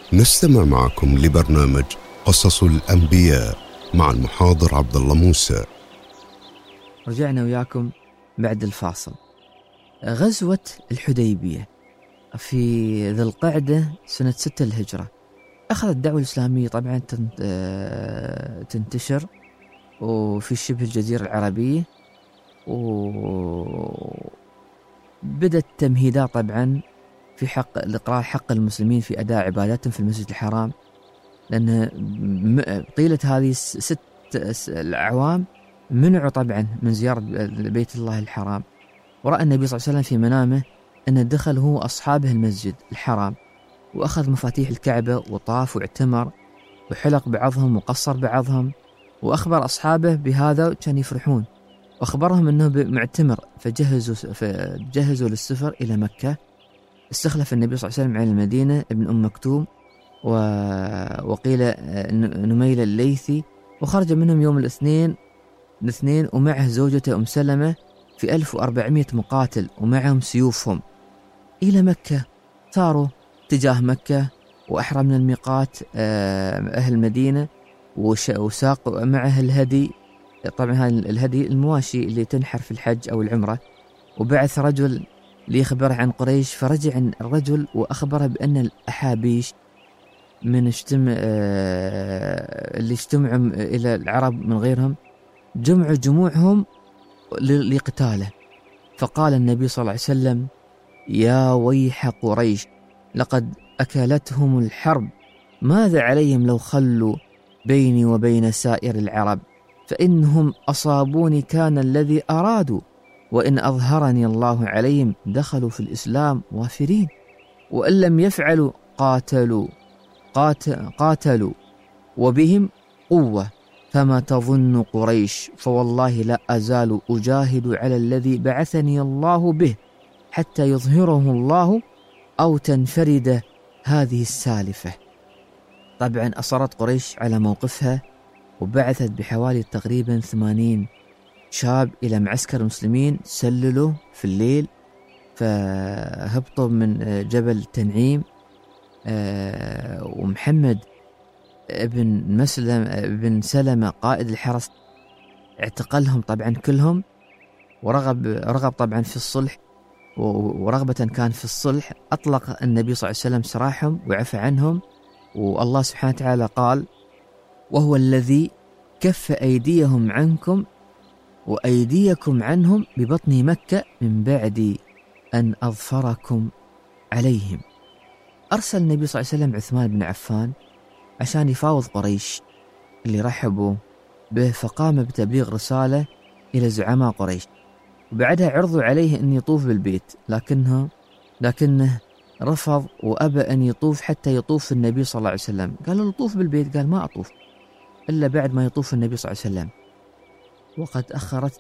نستمع معكم لبرنامج قصص الأنبياء مع المحاضر عبد الله موسى. رجعنا وياكم بعد الفاصل. غزوة الحديبية في ذي القعدة سنة 6 الهجرة. أخذت الدعوة الإسلامية طبعا تنتشر وفي شبه الجزيرة العربية، وبدأت تمهيدات طبعا في حق الإقرار حق المسلمين في أداء عباداتهم في المسجد الحرام، لأن طيلة هذه 6 الأعوام منعوا طبعا من زيارة بيت الله الحرام. ورأى النبي صلى الله عليه وسلم في منامه أن دخل هو أصحابه المسجد الحرام وأخذ مفاتيح الكعبة وطاف واعتمر وحلق بعضهم وقصر بعضهم، وأخبر أصحابه بهذا وكان يفرحون، وأخبرهم أنه معتمر، فجهزوا للسفر إلى مكة. استخلف النبي صلى الله عليه وسلم على المدينة ابن أم مكتوم وقيل نميل الليثي، وخرج منهم يوم الاثنين ومعه زوجته أم سلمة في 1400 مقاتل ومعهم سيوفهم إلى مكة. ثاروا تجاه مكة وأحرى من الميقات أهل المدينة، وساق معه الهدي، طبعا هذا الهدي المواشي اللي تنحر في الحج أو العمرة. وبعث رجل ليخبره عن قريش، فرجع الرجل وأخبره بأن الأحابيش من اللي اجتمعوا إلى العرب من غيرهم جمعوا جموعهم لقتاله. فقال النبي صلى الله عليه وسلم: يا ويح قريش، لقد أكلتهم الحرب، ماذا عليهم لو خلوا بيني وبين سائر العرب؟ فإنهم أصابوني كان الذي أرادوا، وإن أظهرني الله عليهم دخلوا في الإسلام وافرين، وإن لم يفعلوا قاتلوا وبهم قوة. فما تظن قريش؟ فوالله لا أزال أجاهد على الذي بعثني الله به حتى يظهره الله أو تنفرد هذه السالفة. طبعا أصرت قريش على موقفها، وبعثت بحوالي تقريبا 80 شاب إلى معسكر المسلمين، سللوا في الليل، فهبطوا من جبل تنعيم. ومحمد ابن سلمة قائد الحرس اعتقلهم طبعا كلهم، ورغب طبعا في الصلح، ورغبة كان في الصلح أطلق النبي صلى الله عليه وسلم سراحهم وعفى عنهم. والله سبحانه وتعالى قال: وهو الذي كف أيديهم عنكم وأيديكم عنهم ببطن مكة من بعد أن أظفركم عليهم. أرسل النبي صلى الله عليه وسلم عثمان بن عفان عشان يفاوض قريش اللي رحبوا به، فقام بتبليغ رسالة إلى زعماء قريش، وبعدها عرضوا عليه أن يطوف بالبيت، لكنه رفض وأبى أن يطوف حتى يطوف النبي صلى الله عليه وسلم. قالوا له طوف بالبيت، قال: ما أطوف إلا بعد ما يطوف النبي صلى الله عليه وسلم. وقد أخرت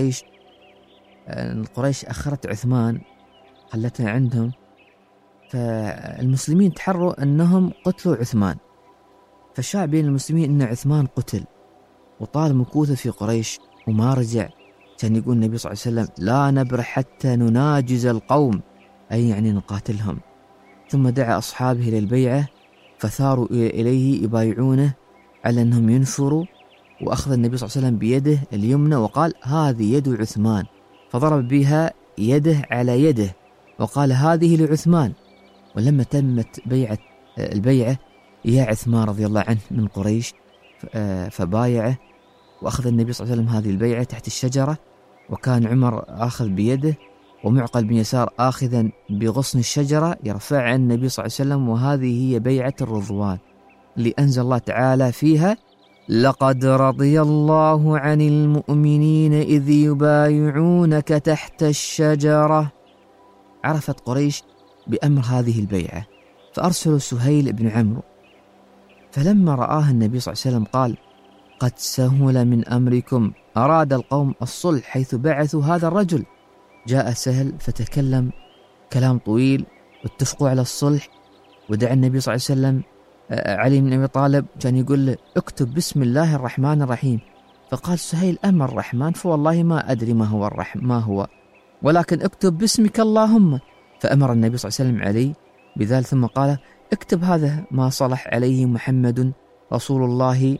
قريش أخرت عثمان، خلتها عندهم، فالمسلمين تحروا أنهم قتلوا عثمان، فالشاع بين المسلمين أن عثمان قتل، وطال مكوثه في قريش وما رجع. كان يقول النبي صلى الله عليه وسلم: لا نبرح حتى نناجز القوم، أي يعني نقاتلهم. ثم دعا أصحابه للبيعة، فثاروا إليه يبايعونه على أنهم ينفروا، وأخذ النبي صلى الله عليه وسلم بيده اليمنى وقال: هذه يد عثمان، فضرب بها يده على يده وقال: هذه لعثمان. ولما تمت البيعة يا عثمان رضي الله عنه من قريش، فبايعه، وأخذ النبي صلى الله عليه وسلم هذه البيعة تحت الشجرة، وكان عمر آخذ بيده، ومعقل بن يسار آخذا بغصن الشجرة يرفع عن النبي صلى الله عليه وسلم. وهذه هي بيعة الرضوان اللي أنزل الله تعالى فيها: لقد رضي الله عن المؤمنين إذ يبايعونك تحت الشجرة. عرفت قريش بأمر هذه البيعة، فأرسلوا سهيل بن عمرو، فلما رآه النبي صلى الله عليه وسلم قال: قد سهل من أمركم، أراد القوم الصلح حيث بعثوا هذا الرجل. جاء سهل فتكلم كلام طويل، واتفقوا على الصلح، ودعا النبي صلى الله عليه وسلم علي بن أبي طالب كان يقول له: اكتب بسم الله الرحمن الرحيم. فقال سهيل: أما الرحمن فوالله ما أدري ما هو، ولكن اكتب باسمك اللهم. فأمر النبي صلى الله عليه وسلم علي بذلك، ثم قال: اكتب هذا ما صلح عليه محمد رسول الله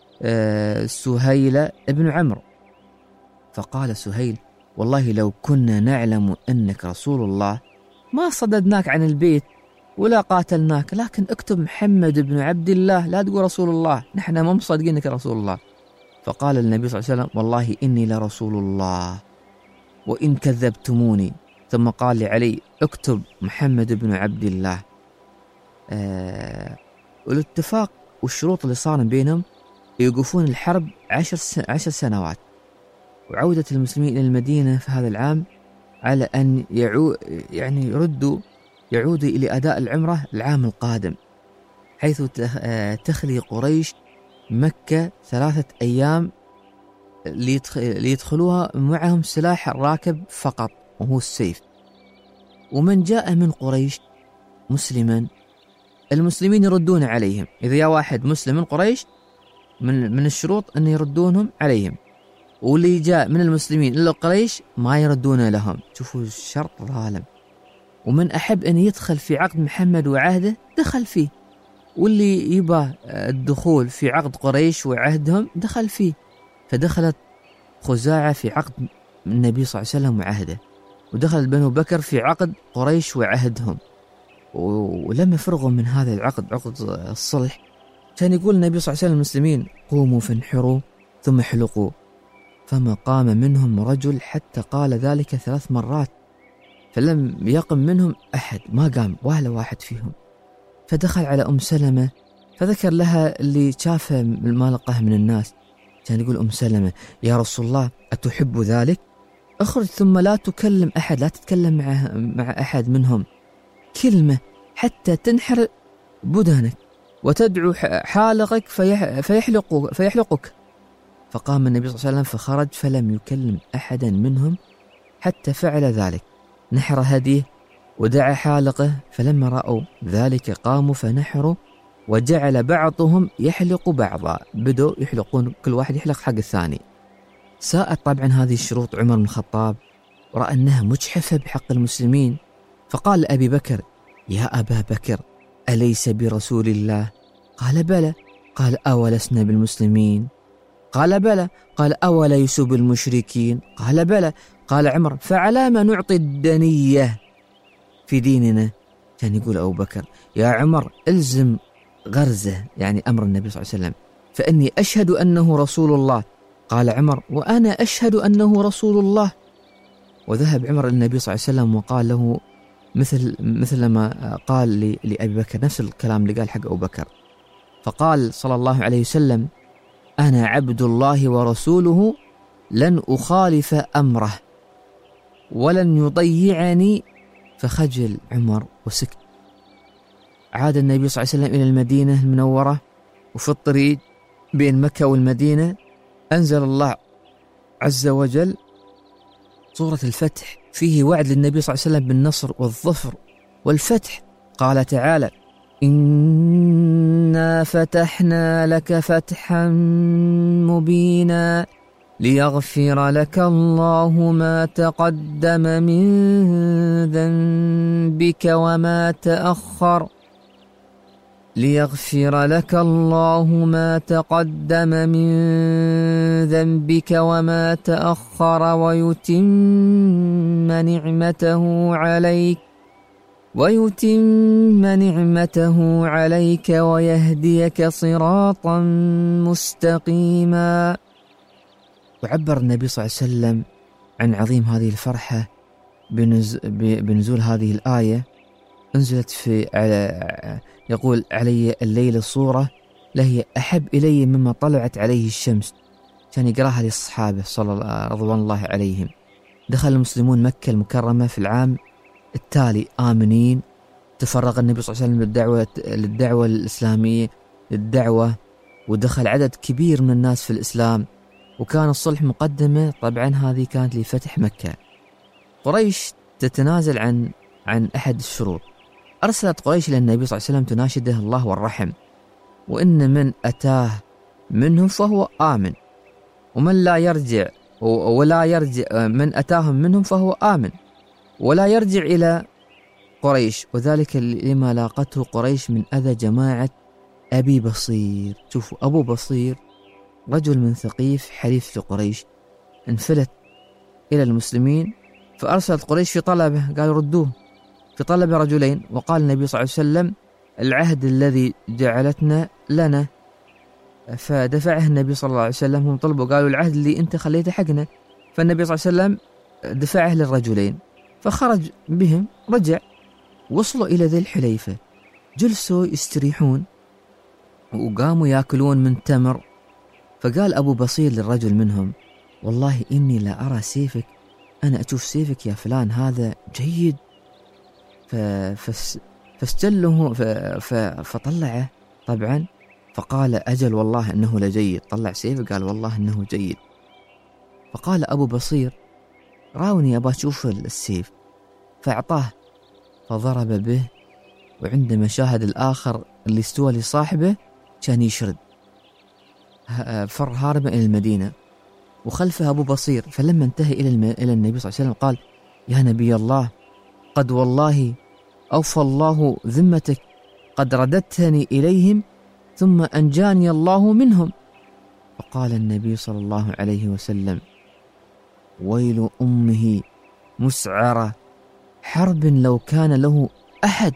سهيل ابن عمرو. فقال سهيل: والله لو كنا نعلم أنك رسول الله ما صددناك عن البيت ولا قاتلناك، لكن اكتب محمد بن عبد الله، لا تقول رسول الله، نحن ما مصدقين انك رسول الله. فقال النبي صلى الله عليه وسلم: والله إني لرسول الله وإن كذبتموني. ثم قال لعلي: اكتب محمد بن عبد الله. والاتفاق والشروط اللي صار بينهم يوقفون الحرب 10 سنوات، وعودة المسلمين إلى المدينة في هذا العام على أن يعودوا إلى أداء العمرة العام القادم، حيث تخلي قريش مكة 3 أيام ليدخلوها معهم سلاح الراكب فقط وهو السيف. ومن جاء من قريش مسلما المسلمين يردون عليهم. إذا جاء واحد مسلم من قريش من الشروط أن يردونهم عليهم، واللي جاء من المسلمين إلا قريش ما يردون لهم. شوفوا الشرط ظالم. ومن أحب أن يدخل في عقد محمد وعهده دخل فيه، واللي يبى الدخول في عقد قريش وعهدهم دخل فيه. فدخلت خزاعة في عقد النبي صلى الله عليه وسلم وعهده، ودخل بنو بكر في عقد قريش وعهدهم. ولما فرغوا من هذا العقد، عقد الصلح، كان يقول النبي صلى الله عليه وسلم للمسلمين: قوموا فانحروا ثم احلقوا. فما قام منهم رجل حتى قال ذلك 3 مرات، فلم يقم منهم أحد، ما قام ولا واحد فيهم. فدخل على أم سلمة فذكر لها اللي شافه ما لقاه من الناس. كان يقول أم سلمة: يا رسول الله أتحب ذلك؟ اخرج ثم لا تكلم أحد، لا تتكلم مع أحد منهم كلمة حتى تنحر بدنك وتدعو حالقك فيحلقك. فقام النبي صلى الله عليه وسلم فخرج فلم يكلم أحدا منهم حتى فعل ذلك، نحر هديه ودعا حالقه. فلما رأوا ذلك قاموا فنحروا، وجعل بعضهم يحلق بعضا، بدوا يحلقون كل واحد يحلق حق الثاني. ساءت طبعا هذه الشروط عمر بن الخطاب، ورأى أنها مجحفة بحق المسلمين، فقال لأبي بكر: يا أبا بكر أليس برسول الله؟ قال: بلى. قال: أولسنا بالمسلمين؟ قال: بلى. قال: أولا يسب المشركين؟ قال: بلى. قال عمر: فعلى ما نعطي الدنية في ديننا؟ كان يقول أبو بكر: يا عمر الزم غرزه، يعني أمر النبي صلى الله عليه وسلم، فإني أشهد أنه رسول الله. قال عمر: وأنا أشهد أنه رسول الله. وذهب عمر للنبي صلى الله عليه وسلم وقال له مثل ما قال لأبي بكر، نفس الكلام اللي قال حق أبو بكر. فقال صلى الله عليه وسلم: أنا عبد الله ورسوله لن أخالف أمره ولن يضيعني. فخجل عمر وسكت. عاد النبي صلى الله عليه وسلم إلى المدينة المنورة، وفي الطريق بين مكة والمدينة أنزل الله عز وجل سورة الفتح، فيه وعد للنبي صلى الله عليه وسلم بالنصر والظفر والفتح. قال تعالى: إنا فتحنا لك فتحا مبينا ليغفر لك الله ما تقدم من ذنبك وما تأخر ويتم نعمته عليك ويهديك صراطا مستقيما. وعبر النبي صلى الله عليه وسلم عن عظيم هذه الفرحة بنزول هذه الآية. أنزلت يقول: علي الليلة صورة لهي أحب إلي مما طلعت عليه الشمس. كان يقراها للصحابة رضوان الله عليهم. دخل المسلمون مكة المكرمة في العام التالي آمنين. تفرغ النبي صلى الله عليه وسلم للدعوة الإسلامية ودخل عدد كبير من الناس في الإسلام، وكان الصلح مقدمة طبعا هذه كانت لفتح مكة. قريش تتنازل عن أحد الشروط. أرسلت قريش إلى النبي صلى الله عليه وسلم تناشده الله والرحم، وإن من أتاه منهم فهو آمن، ومن لا يرجع من أتاهم منهم فهو آمن، ولا يرجع إلى قريش، وذلك لما لاقته قريش من أذى جماعة أبي بصير. شوفوا، أبو بصير رجل من ثقيف حليف لقريش، انفلت إلى المسلمين، فأرسلت قريش في طلبه، قالوا ردوه، في طلب رجلين. وقال النبي صلى الله عليه وسلم: العهد الذي جعلتنا لنا. فدفعه النبي صلى الله عليه وسلم، هم طلبوا قالوا العهد اللي أنت خليته حقنا، فالنبي صلى الله عليه وسلم دفعه للرجلين، فخرج بهم، رجع، وصلوا إلى ذي الحليفة، جلسوا يستريحون وقاموا يأكلون من تمر. فقال أبو بصير للرجل منهم: والله إني لا أرى سيفك، أنا أشوف سيفك يا فلان هذا جيد. فاستله فطلعه طبعا، فقال: أجل والله إنه لجيد. طلع سيفه قال: والله إنه جيد. فقال أبو بصير: راوني أبا أشوف السيف. فأعطاه، فضرب به، وعندما شاهد الآخر اللي استوى لصاحبه كان يشرد، فر هاربا إلى المدينة، وخلفه أبو بصير. فلما انتهى إلى النبي صلى الله عليه وسلم قال: يا نبي الله، قد والله أوفى الله ذمتك، قد رددتني إليهم ثم أنجاني الله منهم. فقال النبي صلى الله عليه وسلم: ويل أمه مسعرة حرب لو كان له أحد،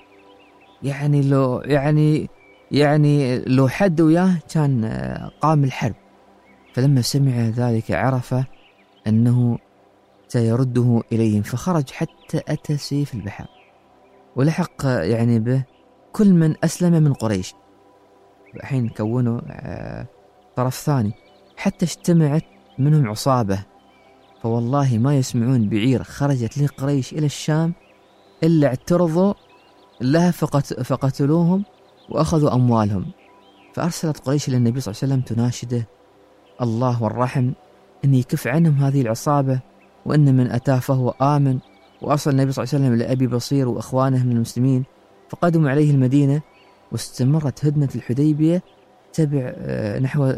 يعني لو حد وياه كان قام الحرب. فلما سمع ذلك عرف أنه سيرده إليهم، فخرج حتى أتى سيف البحر، ولحق به كل من أسلم من قريش. الحين كونوا طرف ثاني، حتى اجتمعت منهم عصابة، فوالله ما يسمعون بعير خرجت لقريش إلى الشام إلا اعترضوا لها فقتلوهم وأخذوا أموالهم. فأرسلت قريش للنبي صلى الله عليه وسلم تناشده الله والرحم أن يكف عنهم هذه العصابة، وأن من أتاه فهو آمن. وأرسل النبي صلى الله عليه وسلم لأبي بصير وأخوانه من المسلمين، فقدموا عليه المدينة. واستمرت هدنة الحديبية نحو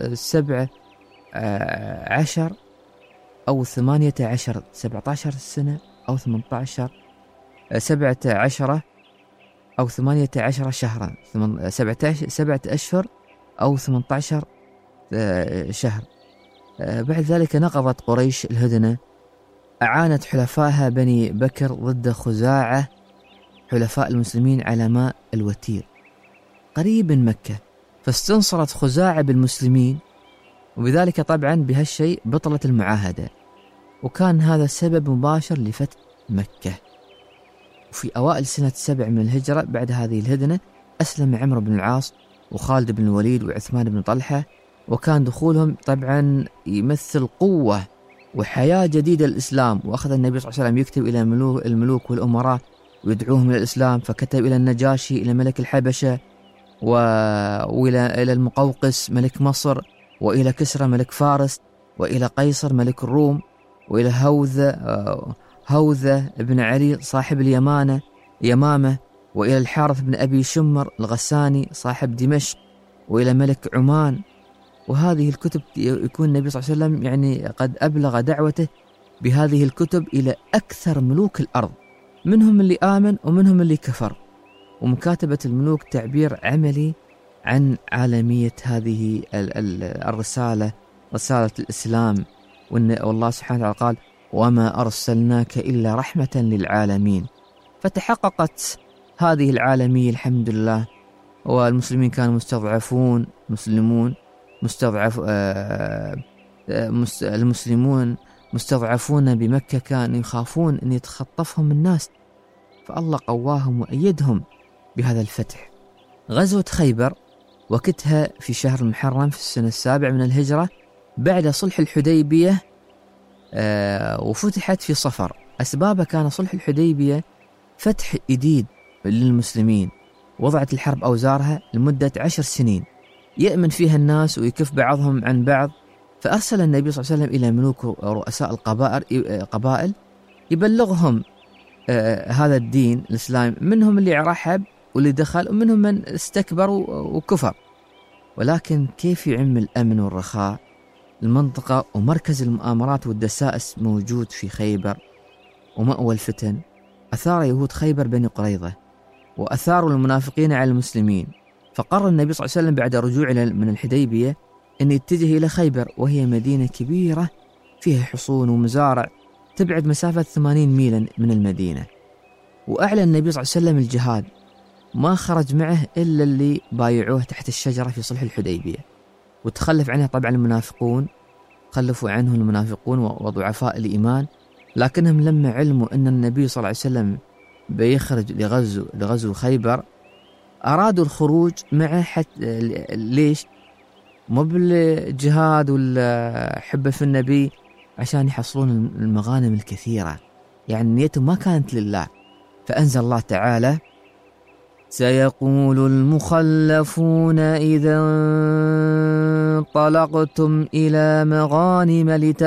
17 أو 18 17 سنة أو 18 17 أو 18 شهرا، 7 أشهر أو 18 شهر. بعد ذلك نقضت قريش الهدنة، أعانت حلفائها بني بكر ضد خزاعة حلفاء المسلمين على ماء الوتير قريب من مكة، فاستنصرت خزاعة بالمسلمين، وبذلك طبعا بهالشيء بطلت المعاهدة، وكان هذا سبب مباشر لفتح مكة. وفي أوائل سنة 7 من الهجرة بعد هذه الهدنة أسلم عمرو بن العاص وخالد بن الوليد وعثمان بن طلحة، وكان دخولهم طبعا يمثل قوة وحياة جديدة للإسلام. وأخذ النبي صلى الله عليه وسلم يكتب إلى الملوك والأمراء ويدعوهم إلى الإسلام، فكتب إلى النجاشي إلى ملك الحبشة، وإلى المقوقس ملك مصر، وإلى كسرى ملك فارس، وإلى قيصر ملك الروم، وإلى هوذة بن علي صاحب يمامة، وإلى الحارث بن أبي شمر الغساني صاحب دمشق، وإلى ملك عمان. وهذه الكتب يكون النبي صلى الله عليه وسلم قد أبلغ دعوته بهذه الكتب إلى أكثر ملوك الأرض، منهم اللي آمن ومنهم اللي كفر. ومكاتبة الملوك تعبير عملي عن عالمية هذه الرسالة، رسالة الإسلام. والله سبحانه وتعالى قال: وما أرسلناك إلا رحمة للعالمين. فتحققت هذه العالمية الحمد لله. والمسلمين كانوا المسلمون مستضعفون بمكة، كانوا يخافون أن يتخطفهم الناس، فالله قواهم وأيدهم بهذا الفتح. غزوة خيبر وقتها في شهر المحرم في السنة 7 من الهجرة بعد صلح الحديبية، وفتحت في صفر. أسبابها كان صلح الحديبية فتح جديد للمسلمين، وضعت الحرب أوزارها لمدة 10 سنين يأمن فيها الناس ويكف بعضهم عن بعض. فأرسل النبي صلى الله عليه وسلم إلى ملوك ورؤساء القبائل يبلغهم هذا الدين الإسلام، منهم اللي رحب واللي دخل، ومنهم من استكبر وكفر. ولكن كيف يعم الأمن والرخاء المنطقة، ومركز المؤامرات والدسائس موجود في خيبر، ومأوى الفتن أثار يهود خيبر بني قريظة، وأثاروا المنافقين على المسلمين. فقرر النبي صلى الله عليه وسلم بعد رجوعه من الحديبية أن يتجه إلى خيبر، وهي مدينة كبيرة فيها حصون ومزارع تبعد مسافة 80 ميلا من المدينة. وأعلن النبي صلى الله عليه وسلم الجهاد، ما خرج معه إلا اللي بايعوه تحت الشجرة في صلح الحديبية، وتخلف عنه طبعا المنافقون، خلفوا عنه المنافقون وضعفاء الإيمان. لكنهم لما علموا أن النبي صلى الله عليه وسلم بيخرج لغزو خيبر أرادوا الخروج معه. حتى ليش؟ مو بالجهاد ولا حبه في النبي، عشان يحصلون المغانم الكثيرة، يعني نيتهم ما كانت لله. فأنزل الله تعالى: سيقول المخلفون إذا انطلقتم إلى مغانم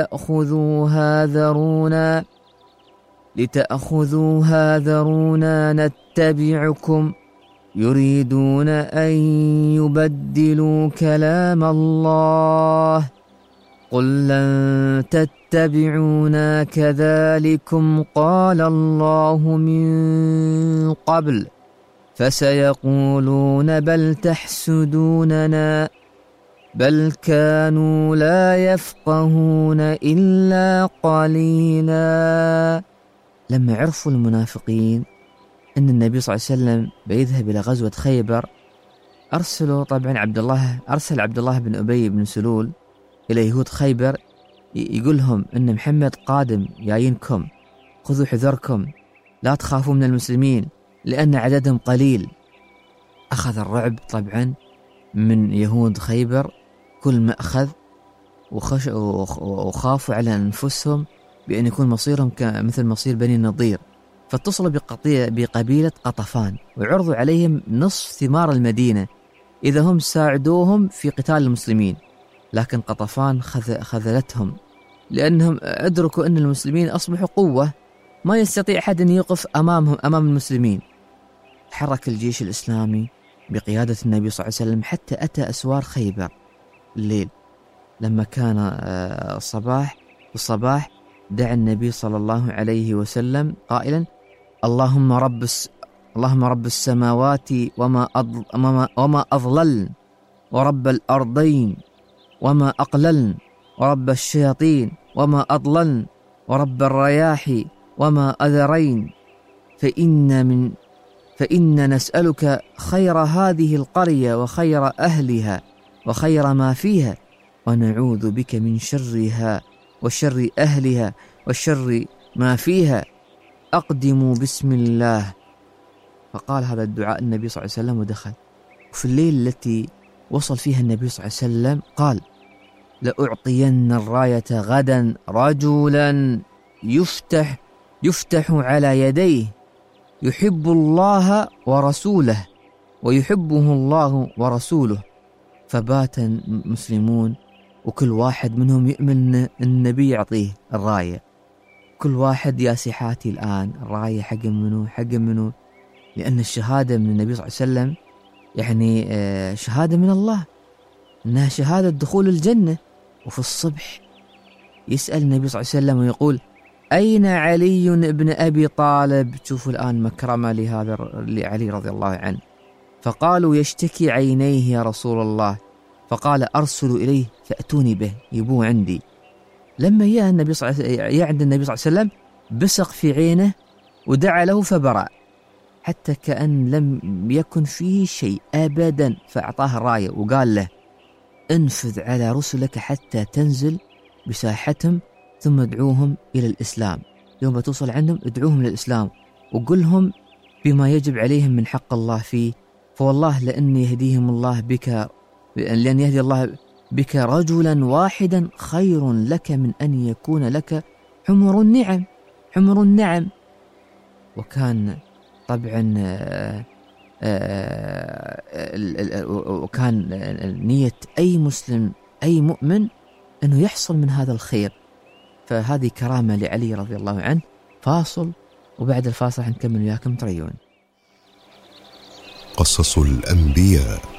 لتأخذوها ذرونا نتبعكم يريدون أن يبدلوا كلام الله قل لن تتبعونا كذلكم قال الله من قبل فسيقولون بل تحسدوننا بل كانوا لا يفقهون إلا قليلا. لما عرفوا المنافقين أن النبي صلى الله عليه وسلم بيذهب إلى غزوة خيبر، أرسل عبد الله بن أبي بن سلول إلى يهود خيبر يقول لهم أن محمد قادم جايينكم، خذوا حذركم، لا تخافوا من المسلمين لأن عددهم قليل. أخذ الرعب طبعا من يهود خيبر كل ما أخذ، وخافوا على أنفسهم بأن يكون مصيرهم مثل مصير بني النضير. فاتصلوا بقبيلة قطفان وعرضوا عليهم نصف ثمار المدينة إذا هم ساعدوهم في قتال المسلمين، لكن قطفان خذلتهم لأنهم أدركوا أن المسلمين أصبحوا قوة ما يستطيع أحد أن يقف أمام المسلمين. حرك الجيش الإسلامي بقيادة النبي صلى الله عليه وسلم حتى أتى أسوار خيبر الليل. لما كان الصباح دعا النبي صلى الله عليه وسلم قائلا: اللهم رب السماوات وما أضللن، ورب الأرضين وما أقللن، ورب الشياطين وما أضللن، ورب الرياح وما أذرين، فإن نسألك خير هذه القرية وخير أهلها وخير ما فيها، ونعوذ بك من شرها وشر أهلها وشر ما فيها، أقدموا بسم الله. فقال هذا الدعاء النبي صلى الله عليه وسلم ودخل. وفي الليل التي وصل فيها النبي صلى الله عليه وسلم قال: لأعطين الراية غدا رجلا يفتح على يديه يحب الله ورسوله ويحبه الله ورسوله. فبات مسلمون وكل واحد منهم يؤمن النبي يعطيه الراية، كل واحد يا سيحاتي الآن الراية حق منو، لأن الشهادة من النبي صلى الله عليه وسلم يعني شهادة من الله، إنها شهادة دخول الجنة. وفي الصبح يسأل النبي صلى الله عليه وسلم ويقول: أين علي بن أبي طالب؟ تشوفوا الآن مكرمة لعلي رضي الله عنه. فقالوا: يشتكي عينيه يا رسول الله. فقال: أرسلوا إليه فأتوني به، يبوه عندي. لما جاء النبي صلى الله عليه وسلم بصق في عينه ودعا له فبرأ حتى كأن لم يكن فيه شيء أبدا. فأعطاه الراية وقال له: انفذ على رسلك حتى تنزل بساحتهم ثم ادعوهم إلى الإسلام. يوم توصل عندهم ادعوهم للإسلام وقلهم بما يجب عليهم من حق الله فيه. فوالله لأن يهدي الله بك رجلا واحدا خير لك من أن يكون لك حمر النعم. وكان طبعا وكان نية أي مسلم أي مؤمن أنه يحصل من هذا الخير. فهذه كرامة لعلي رضي الله عنه. فاصل، وبعد الفاصل نكمل وياكم تريون. قصص الأنبياء.